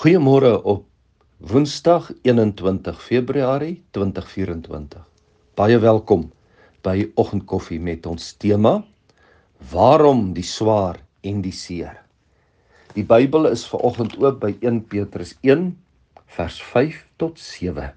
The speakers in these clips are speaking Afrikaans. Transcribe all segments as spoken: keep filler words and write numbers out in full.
Goeiemôre op Woensdag eenentwintig Februarie tweeduisend vyf-en-twintig. Baie welkom by Oggendkoffie met ons tema: Waarom die swaar en die seer? Die Bybel is vanoggend oop by Eerste Petrus een vers vyf tot sewe.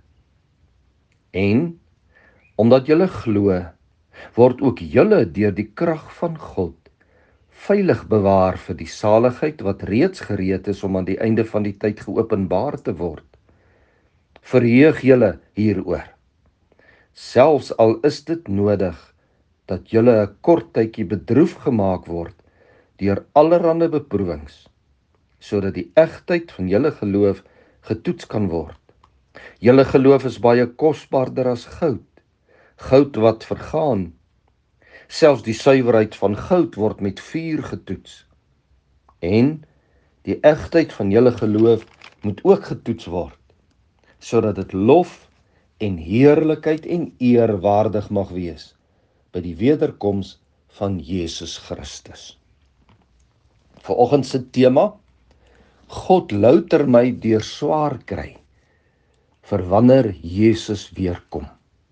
En omdat julle glo, word ook julle deur die krag van God veilig bewaar vir die saligheid wat reeds gereed is om aan die einde van die tyd geopenbaar te word. Verheug julle hieroor, selfs al is dit nodig dat julle 'n kort tydjie bedroef gemaak word deur allerlei beproewings, sodat die egtheid van julle geloof getoets kan word. Julle geloof is baie kosbaarder as goud, goud wat vergaan. Selfs die suiwerheid van goud word met vuur getoets. En die egtheid van julle geloof moet ook getoets word, sodat dit lof en heerlikheid en eer waardig mag wees by die wederkoms van Jesus Christus. Vanoggend se tema: God louter my deur swaar kry vir wanneer Jesus weer kom.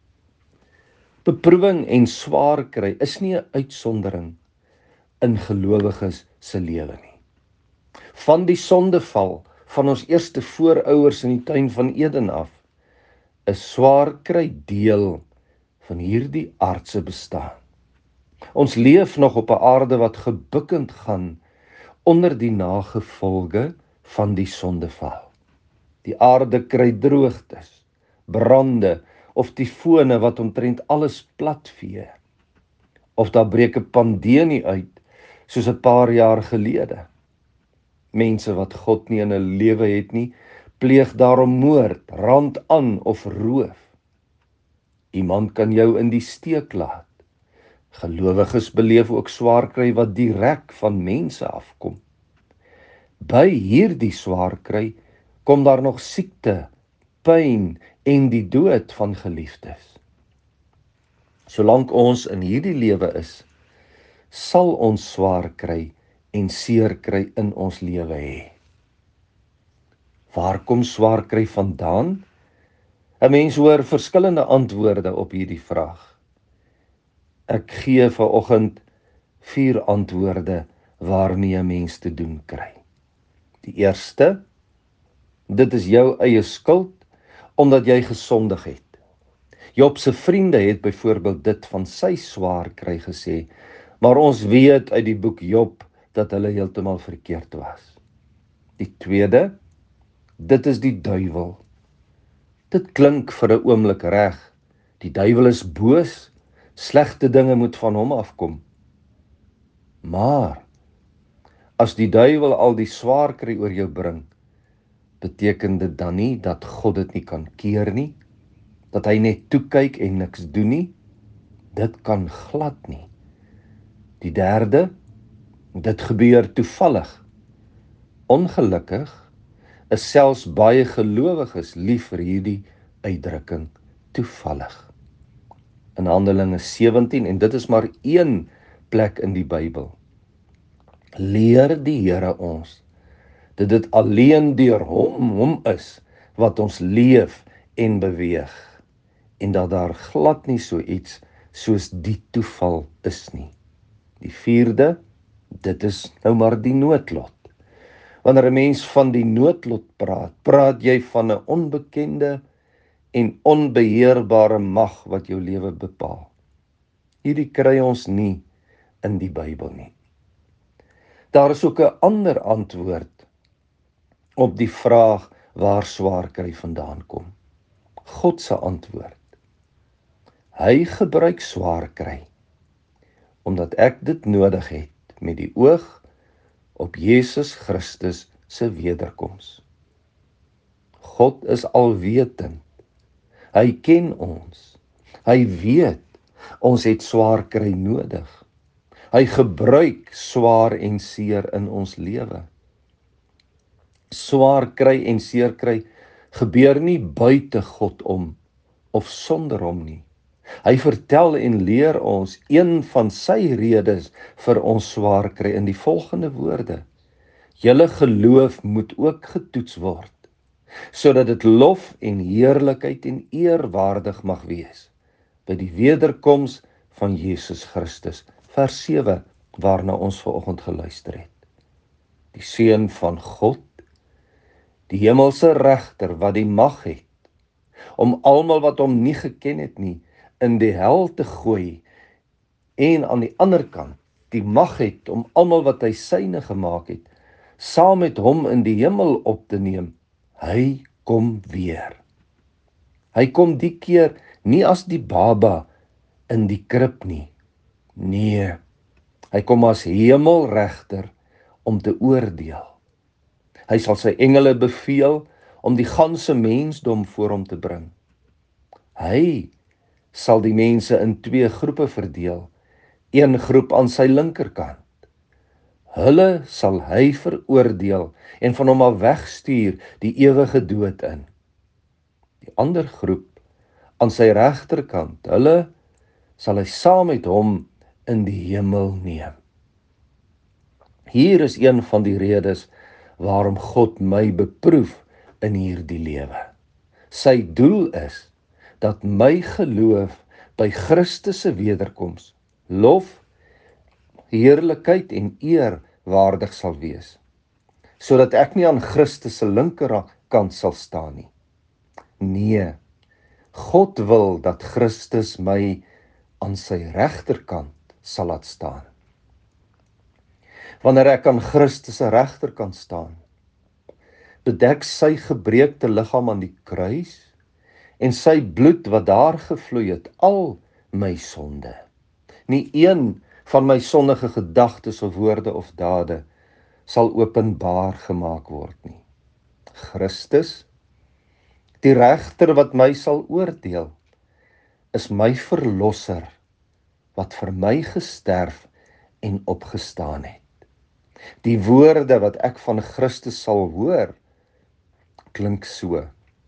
Beproewing en swaar kry is nie 'n uitsondering in gelowiges se lewe nie. Van die sondeval van ons eerste voorouers in die tuin van Eden af, is swaar kry deel van hierdie aardse bestaan. Ons leef nog op 'n aarde wat gebukkend gaan onder die nagevolge van die sondeval. Die aarde kry droogtes, brande of tifone wat omtrent alles platvee. Of daar breek 'n pandemie uit, soos 'n paar jaar gelede. Mense wat God nie in 'n lewe het nie, pleeg daarom moord, rand aan of roof. Iemand kan jou in die steek laat. Gelowiges beleef ook swaar kry wat direk van mense afkom. By hierdie swaar kry kom daar nog siekte, pyn en die dood van geliefdes. Solank ons in hierdie lewe is, sal ons swaar kry en seer kry in ons lewe hê. Waar kom swaar kry vandaan? 'n Mens hoor verskillende antwoorde op hierdie vraag. Ek gee vanoggend vier antwoorde waarmee 'n mens te doen kry. Die eerste: dit is jou eie skuld omdat jy gesondig het. Job se vriende het byvoorbeeld dit van sy swaar kry gesê, maar ons weet uit die boek Job dat hulle heeltemal verkeerd was. Die tweede: dit is die duiwel. Dit klink vir 'n oomblik reg. Die duiwel is boos, slegte dinge moet van hom afkom. Maar as die duiwel al die swaar kry oor jou bring, beteken dit dan nie dat God dit nie kan keer nie? Dat hy net toe kyk en niks doen nie? Dit kan glad nie. Die derde: dit gebeur toevallig. Ongelukkig is selfs baie gelowiges lief vir hierdie uitdrukking, toevallig. In Handelinge sewentien, en dit is maar een plek in die Bybel, leer die Here ons dat dit alleen deur hom, hom is wat ons leef en beweeg, en dat daar glad nie so iets soos die toeval is nie. Die vierde: dit is nou maar die noodlot. Wanneer 'n mens van die noodlot praat, praat jy van 'n onbekende en onbeheerbare mag wat jou lewe bepaal. Hierdie kry ons nie in die Bybel nie. Daar is ook 'n ander antwoord op die vraag waar swaar kry vandaan kom. God se antwoord: hy gebruik swaar kry omdat ek dit nodig het met die oog op Jesus Christus se wederkoms. God is alwetend. Hy ken ons. Hy weet ons het swaar kry nodig. Hy gebruik swaar en seer in ons lewe. Swaar kry en seer kry gebeur nie buite God om of sonder hom nie. Hy vertel en leer ons een van sy redes vir ons swaar kry in die volgende woorde: Julle geloof moet ook getoets word, sodat dit lof en heerlikheid en eer waardig mag wees by die wederkoms van Jesus Christus. Vers sewe, waarna ons vanoggend geluister het. Die Seun van God, die hemelse regter wat die mag het om almal wat hom nie geken het nie in die hel te gooi, en aan die ander kant die mag het om almal wat hy syne gemaak het, saam met hom in die hemel op te neem. Hy kom weer. Hy kom die keer nie as die baba in die krib nie. Nee, hy kom as hemelregter om te oordeel. Hy sal sy engele beveel om die ganse mensdom voor hom te bring. Hy sal die mense in twee groepe verdeel, een groep aan sy linkerkant. Hulle sal hy veroordeel en van hom af wegstuur die ewige dood in. Die ander groep aan sy regterkant, hulle sal hy saam met hom in die hemel neem. Hier is een van die redes waarom God my beproef in hierdie lewe. Sy doel is dat my geloof by Christus se wederkoms lof, heerlikheid en eer waardig sal wees, sodat ek nie aan Christus se linkerkant sal staan nie. Nee, God wil dat Christus my aan sy regterkant sal laat staan. Wanneer ek aan Christus se regterkant staan, bedek sy gebreekte liggaam aan die kruis en sy bloed wat daar gevloei het al my sonde. Nie een van my sondige gedagtes of woorde of dade sal openbaar gemaak word nie. Christus, die regter wat my sal oordeel, is my verlosser wat vir my gesterf en opgestaan het. Die woorde wat ek van Christus sal hoor, klink so: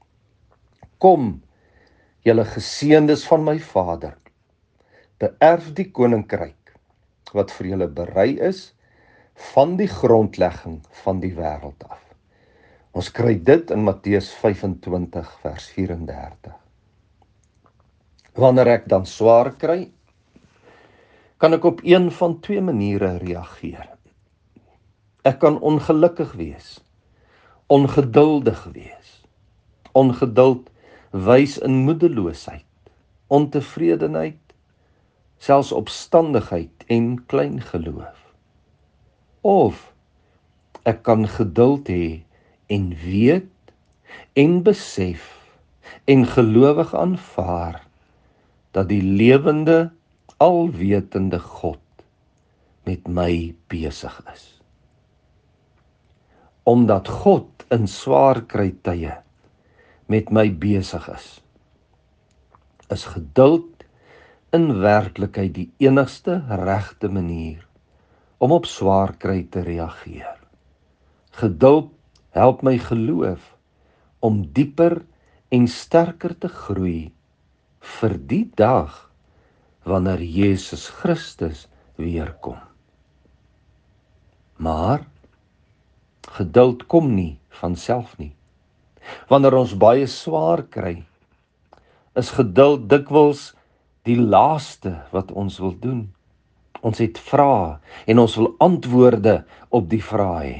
Kom, julle geseëndes van my Vader, beerf die koninkryk wat vir julle berei is van die grondlegging van die wêreld af. Ons kry dit in Matteus vyf-en-twintig vers vyf-en-dertig. Wanneer ek dan swaar kry, kan ek op een van twee maniere reageer. Ek kan ongelukkig wees, ongeduldig wees. Ongeduld wys in moedeloosheid, ontevredenheid, selfs opstandigheid en klein geloof. Of ek kan geduld hê en weet en besef en gelowig aanvaar dat die lewende, alwetende God met my besig is. Omdat God in swaar kry tye met my besig is, is geduld in werklikheid die enigste regte manier om op swaar kry te reageer. Geduld help my geloof om dieper en sterker te groei vir die dag wanneer Jesus Christus weerkom. Maar geduld kom nie van self nie. Wanneer ons baie swaar kry, is geduld dikwels die laaste wat ons wil doen. Ons het vrae en ons wil antwoorde op die vrae hê.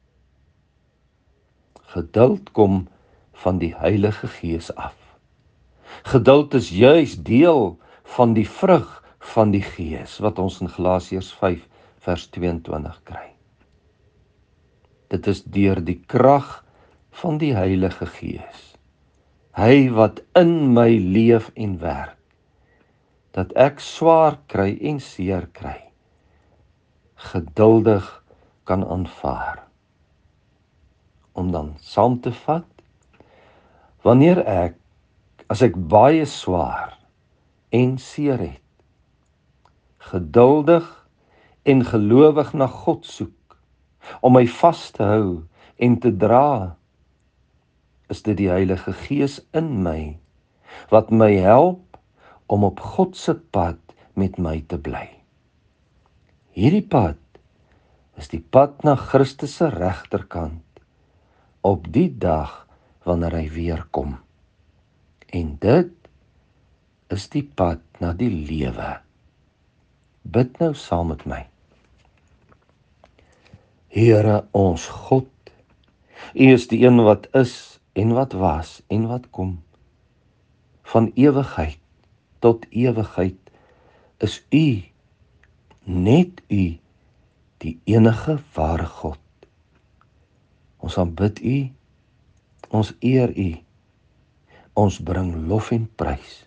Geduld kom van die Heilige Gees af. Geduld is juis deel van die vrug van die Gees, wat ons in Galasiërs vyf vers twee-en-twintig kry. Dit is deur die krag van die Heilige Gees, hy wat in my leef en werk, dat ek swaar kry en seer kry, geduldig kan aanvaar. Om dan saam te vat, wanneer ek, as ek baie swaar en seer het, geduldig en gelowig na God soek, om my vas te hou en te dra, is dit die Heilige Gees in my, wat my help om op God se pad met my te bly. Hierdie pad is die pad na Christus se regterkant op die dag wanneer hy weer kom. En dit is die pad na die lewe. Bid nou saam met my. Here ons God, U is die een wat is en wat was en wat kom. Van ewigheid tot ewigheid is U, net U, die enige ware God. Ons aanbid U, ons eer U, ons bring lof en prys.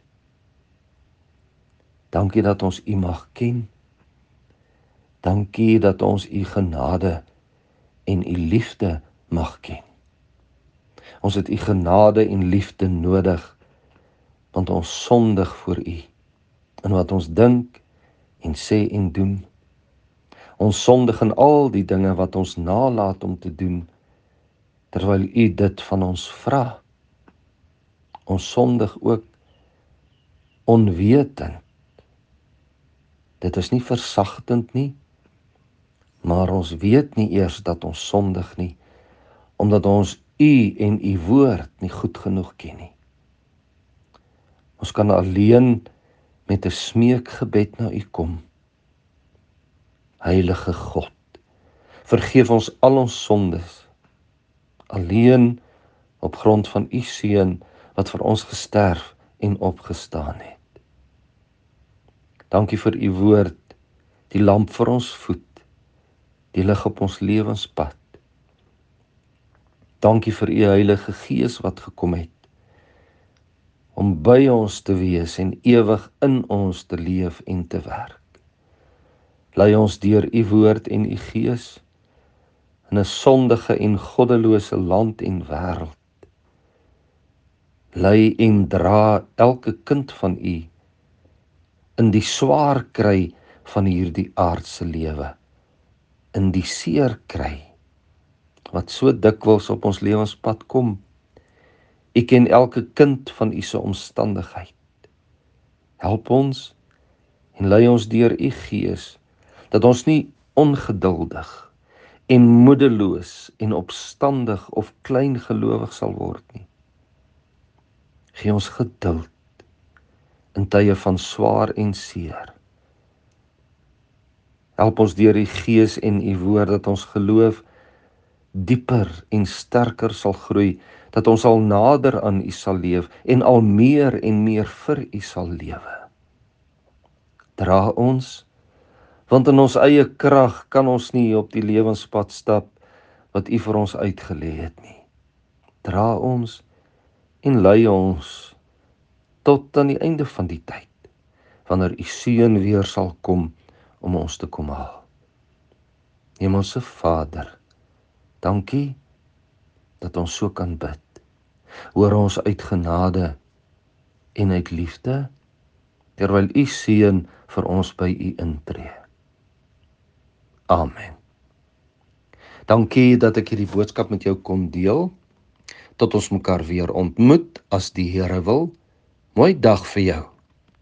Dankie dat ons U mag ken. Dankie dat ons U genade en U liefde mag ken. Ons het U genade en liefde nodig, want ons sondig voor U, in wat ons dink en sê en doen. Ons sondig in al die dinge wat ons nalat om te doen, terwyl U dit van ons vra. Ons sondig ook onwetend. Dit is nie versagtend nie, maar ons weet nie eers dat ons sondig nie, omdat ons U en U woord nie goed genoeg ken nie. Ons kan alleen met 'n smeekgebed na U kom. Heilige God, vergeef ons al ons sondes, alleen op grond van U Seun wat vir ons gesterf en opgestaan het. Dankie vir U woord, die lamp vir ons voet, die lig op ons lewenspad. Dankie vir U Heilige Gees wat gekom het, om by ons te wees en ewig in ons te leef en te werk. Lei ons deur U woord en U Gees in 'n sondige en goddelose land en wêreld. Lei en dra elke kind van U in die swaar kry van hierdie aardse lewe, in die seer kry wat so dikwels op ons lewenspad kom. U ken elke kind van U se omstandigheid. Help ons en lei ons deur U Gees, dat ons nie ongeduldig en moedeloos en opstandig of kleingelowig sal word nie. Gee ons geduld in tye van swaar en seer. Help ons deur U Gees en U woord dat ons geloof dieper en sterker sal groei, dat ons al nader aan U sal leef en al meer en meer vir U sal lewe. Dra ons, want in ons eie krag kan ons nie op die lewenspad stap wat U vir ons uitgelê het nie. Dra ons en lei ons tot aan die einde van die tyd, wanneer U Seun weer sal kom om ons te kom haal. Hemelse Vader, dankie dat ons so kan bid. Hoor ons uit genade en uit liefde, terwyl U Seun vir ons by U intree. Amen. Dankie dat ek hierdie boodskap met jou kon deel. Tot ons mekaar weer ontmoet as die Here wil. Mooi dag vir jou.